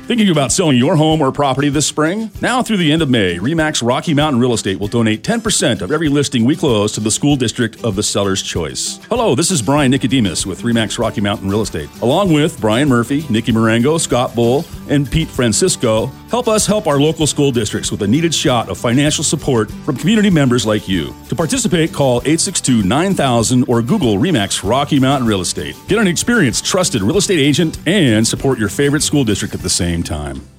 Thinking about selling your home or property this spring? Now through the end of May, RE/MAX Rocky Mountain Real Estate will donate 10% of every listing we close to the school district of the seller's choice. Hello, this is Brian Nicodemus with RE/MAX Rocky Mountain Real Estate. Along with Brian Murphy, Nikki Marengo, Scott Bull, and Pete Francisco, help us help our local school districts with a needed shot of financial support from community members like you. To participate, call 862-9000 or Google RE/MAX Rocky Mountain Real Estate. Get an experienced, trusted real estate agent and support your favorite school district at the same time.